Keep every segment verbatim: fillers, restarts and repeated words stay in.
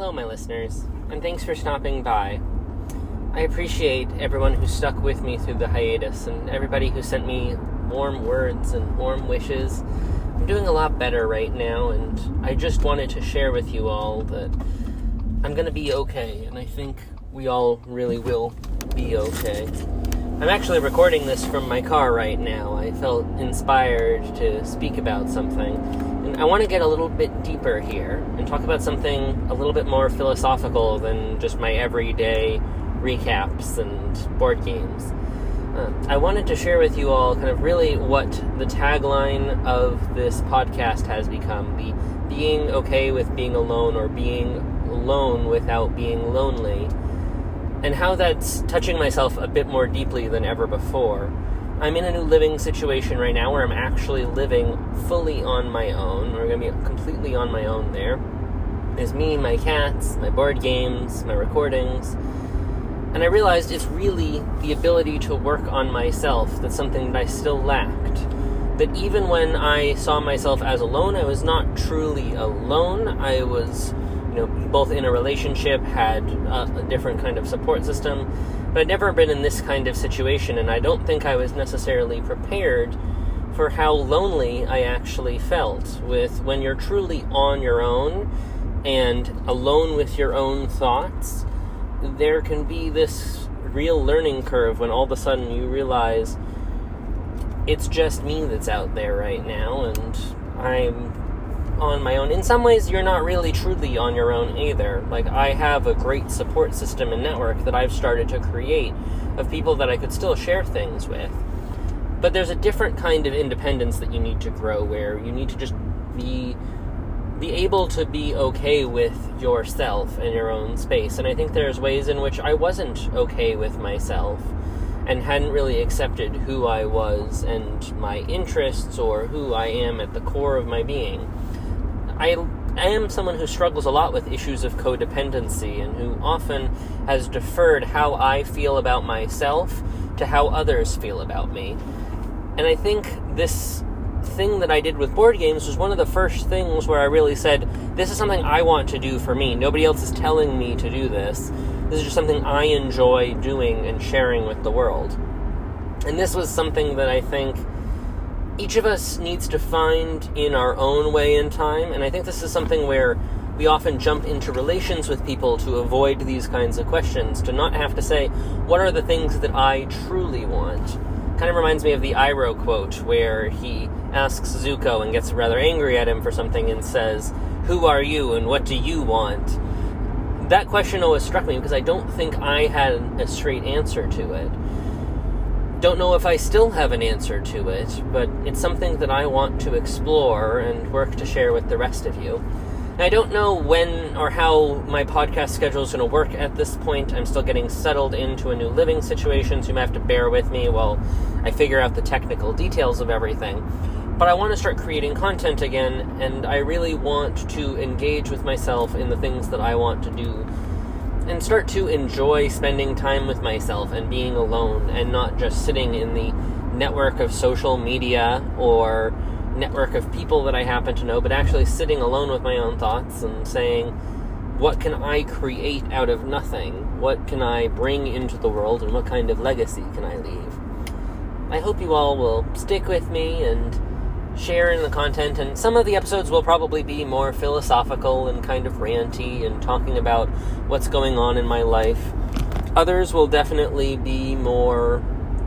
Hello, my listeners, and thanks for stopping by. I appreciate everyone who stuck with me through the hiatus, and everybody who sent me warm words and warm wishes. I'm doing a lot better right now, and I just wanted to share with you all that I'm going to be okay, and I think we all really will be okay. I'm actually recording this from my car right now. I felt inspired to speak about something, and I want to get a little bit deeper here and talk about something a little bit more philosophical than just my everyday recaps and board games. Uh, I wanted to share with you all kind of really what the tagline of this podcast has become, the being okay with being alone or being alone without being lonely, and how that's touching myself a bit more deeply than ever before. I'm in a new living situation right now where I'm actually living fully on my own. We're going to be completely on my own there. There's me, my cats, my board games, my recordings. And I realized it's really the ability to work on myself that's something that I still lacked. That even when I saw myself as alone, I was not truly alone. I was, you know, both in a relationship, had a, a different kind of support system, but I'd never been in this kind of situation, and I don't think I was necessarily prepared for how lonely I actually felt with when you're truly on your own and alone with your own thoughts. There can be this real learning curve when all of a sudden you realize it's just me that's out there right now, and I'm on my own. In some ways, you're not really truly on your own either. Like, I have a great support system and network that I've started to create of people that I could still share things with. But there's a different kind of independence that you need to grow, where you need to just be be able to be okay with yourself and your own space. And I think there's ways in which I wasn't okay with myself and hadn't really accepted who I was and my interests or who I am at the core of my being. I, I am someone who struggles a lot with issues of codependency and who often has deferred how I feel about myself to how others feel about me. And I think this thing that I did with board games was one of the first things where I really said, this is something I want to do for me. Nobody else is telling me to do this. This is just something I enjoy doing and sharing with the world. And this was something that I think each of us needs to find in our own way and time, and I think this is something where we often jump into relations with people to avoid these kinds of questions, to not have to say, what are the things that I truly want? Kind of reminds me of the Iroh quote, where he asks Zuko and gets rather angry at him for something and says, who are you and what do you want? That question always struck me because I don't think I had a straight answer to it. Don't know if I still have an answer to it, but it's something that I want to explore and work to share with the rest of you. And I don't know when or how my podcast schedule is going to work at this point. I'm still getting settled into a new living situation, so you might have to bear with me while I figure out the technical details of everything. But I want to start creating content again, and I really want to engage with myself in the things that I want to do and start to enjoy spending time with myself and being alone and not just sitting in the network of social media or network of people that I happen to know, but actually sitting alone with my own thoughts and saying, what can I create out of nothing? What can I bring into the world, and what kind of legacy can I leave? I hope you all will stick with me and share in the content, and some of the episodes will probably be more philosophical and kind of ranty and talking about what's going on in my life. Others will definitely be more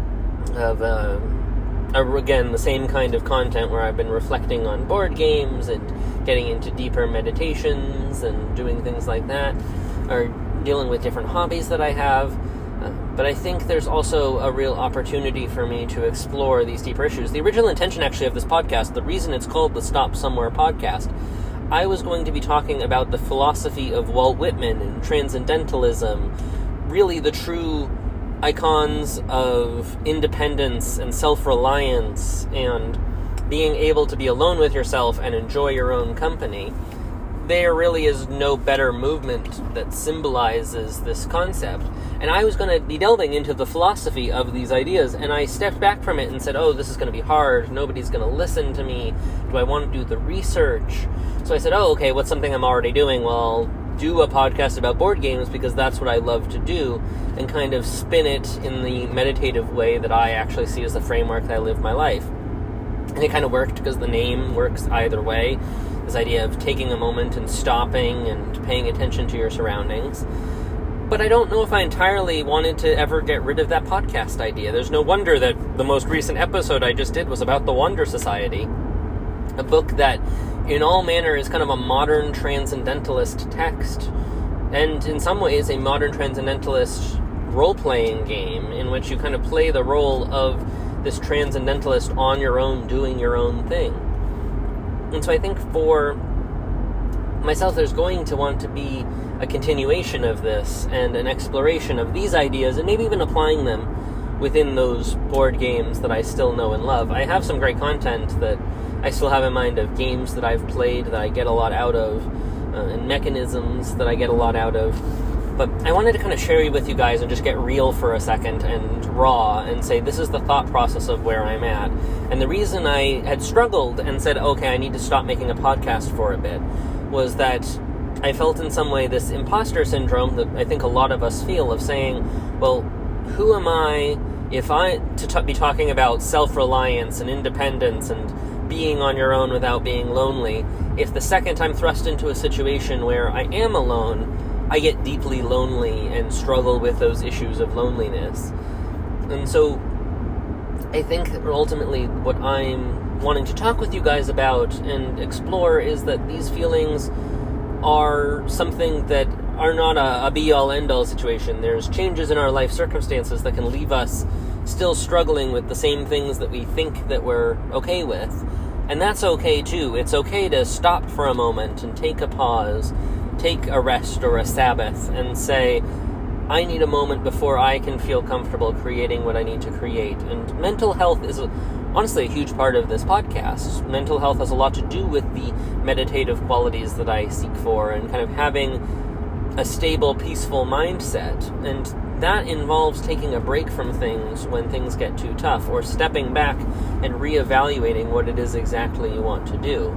of, uh, again, the same kind of content where I've been reflecting on board games and getting into deeper meditations and doing things like that, or dealing with different hobbies that I have. Uh, but I think there's also a real opportunity for me to explore these deeper issues. The original intention, actually, of this podcast, the reason it's called the Stop Somewhere podcast, I was going to be talking about the philosophy of Walt Whitman and transcendentalism, really the true icons of independence and self-reliance and being able to be alone with yourself and enjoy your own company. There really is no better movement that symbolizes this concept. And I was going to be delving into the philosophy of these ideas, and I stepped back from it and said, oh, this is going to be hard. Nobody's going to listen to me. Do I want to do the research? So I said, oh, okay, what's something I'm already doing? Well, do a podcast about board games because that's what I love to do, and kind of spin it in the meditative way that I actually see as the framework that I live my life. And it kind of worked because the name works either way. This idea of taking a moment and stopping and paying attention to your surroundings. But I don't know if I entirely wanted to ever get rid of that podcast idea. There's no wonder that the most recent episode I just did was about the Wonder Society, a book that in all manner is kind of a modern transcendentalist text, and in some ways a modern transcendentalist role-playing game in which you kind of play the role of this transcendentalist on your own, doing your own thing. And so I think for myself, there's going to want to be a continuation of this and an exploration of these ideas, and maybe even applying them within those board games that I still know and love. I have some great content that I still have in mind of games that I've played that I get a lot out of, uh, and mechanisms that I get a lot out of. But I wanted to kind of share with you guys and just get real for a second and raw and say this is the thought process of where I'm at. And the reason I had struggled and said, okay, I need to stop making a podcast for a bit, was that I felt in some way this imposter syndrome that I think a lot of us feel, of saying, well, who am I if I to t- be talking about self-reliance and independence and being on your own without being lonely, if the second I'm thrust into a situation where I am alone, I get deeply lonely and struggle with those issues of loneliness. And so I think that ultimately what I'm wanting to talk with you guys about and explore is that these feelings are something that are not a, a be-all, end-all situation. There's changes in our life circumstances that can leave us still struggling with the same things that we think that we're okay with. And that's okay too. It's okay to stop for a moment and take a pause, take a rest or a Sabbath, and say, I need a moment before I can feel comfortable creating what I need to create. And mental health is a, honestly a huge part of this podcast. Mental health has a lot to do with the meditative qualities that I seek for, and kind of having a stable, peaceful mindset. And that involves taking a break from things when things get too tough, or stepping back and reevaluating what it is exactly you want to do.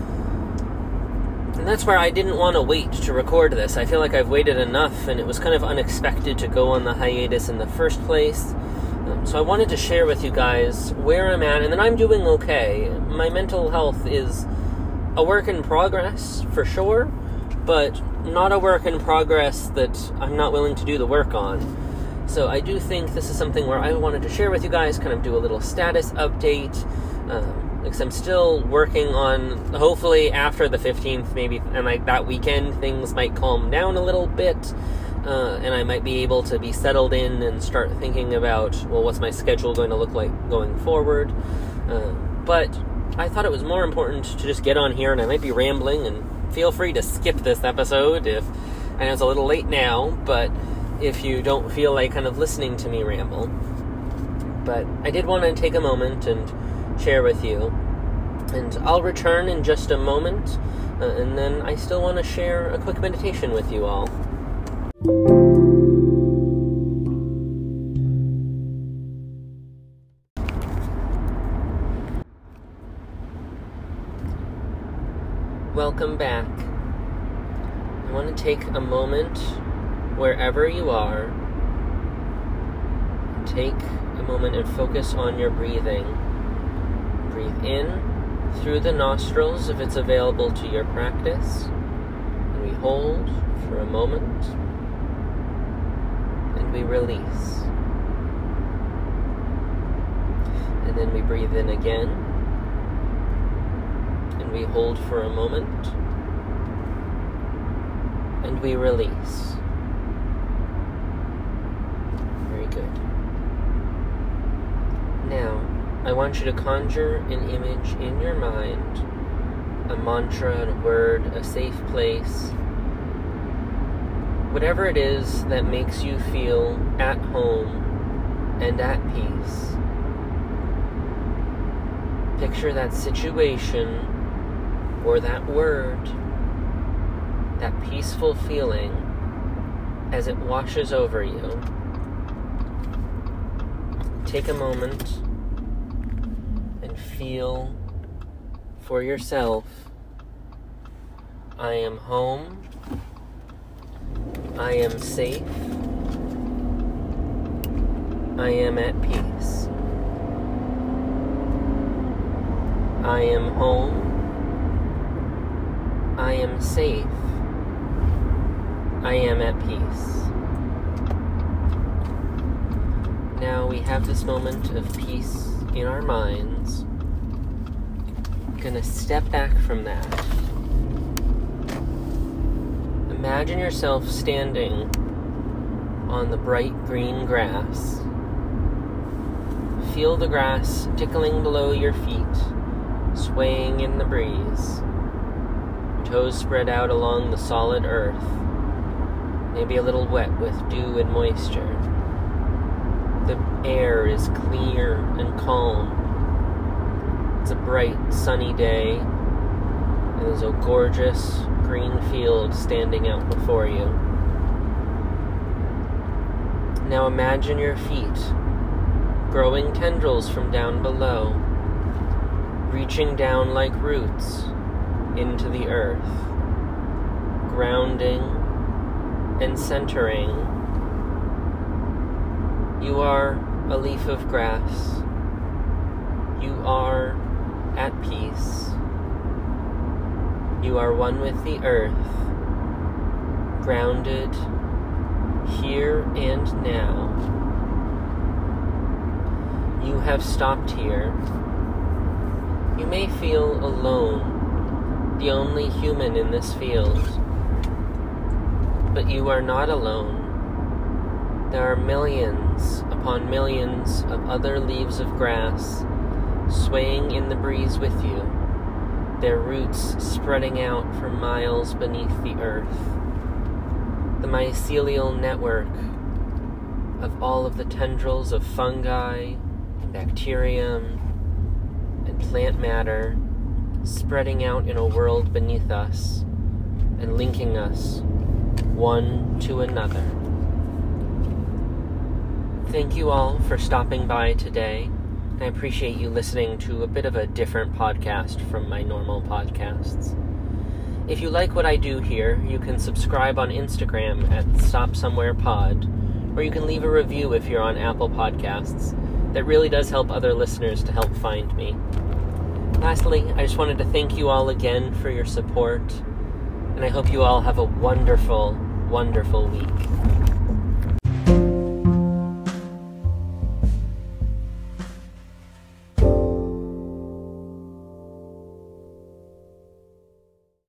And that's where I didn't want to wait to record this. I feel like I've waited enough, and it was kind of unexpected to go on the hiatus in the first place. Um, so I wanted to share with you guys where I'm at, and that I'm doing okay. My mental health is a work in progress, for sure, but not a work in progress that I'm not willing to do the work on. So I do think this is something where I wanted to share with you guys, kind of do a little status update, um, because I'm still working on, hopefully after the fifteenth, maybe, and like that weekend, things might calm down a little bit, uh, and I might be able to be settled in and start thinking about, well, what's my schedule going to look like going forward. Uh, but I thought it was more important to just get on here, and I might be rambling, and feel free to skip this episode if, I know it's a little late now, but if you don't feel like kind of listening to me ramble. But I did want to take a moment and share with you, and I'll return in just a moment, uh, and then I still want to share a quick meditation with you all. Welcome back. I want to take a moment wherever you are. Take a moment and focus on your breathing. Breathe in through the nostrils if it's available to your practice. And we hold for a moment. And we release. And then we breathe in again. And we hold for a moment. And we release. Very good. Now, I want you to conjure an image in your mind, a mantra, a word, a safe place, whatever it is that makes you feel at home and at peace. Picture that situation or that word, that peaceful feeling as it washes over you. Take a moment and feel for yourself, I am home I am safe. I am at peace. I am home. I am safe. I am at peace. Now we have this moment of peace in our minds. I'm gonna step back from that. Imagine yourself standing on the bright green grass. Feel the grass tickling below your feet, swaying in the breeze. Toes spread out along the solid earth, maybe a little wet with dew and moisture. The air is clear and calm. It's a bright, sunny day, and there's a gorgeous green field standing out before you. Now imagine your feet growing tendrils from down below, reaching down like roots into the earth, grounding and centering. You are a leaf of grass. You are at peace. You are one with the earth, grounded here and now. You have stopped here. You may feel alone, the only human in this field. But you are not alone. There are millions upon millions of other leaves of grass swaying in the breeze with you, their roots spreading out for miles beneath the earth. The mycelial network of all of the tendrils of fungi, and bacterium, and plant matter spreading out in a world beneath us and linking us one to another. Thank you all for stopping by today. I appreciate you listening to a bit of a different podcast from my normal podcasts. If you like what I do here, you can subscribe on Instagram at Stop Somewhere Pod, or you can leave a review if you're on Apple Podcasts. That really does help other listeners to help find me. Lastly, I just wanted to thank you all again for your support, and I hope you all have a wonderful, wonderful week.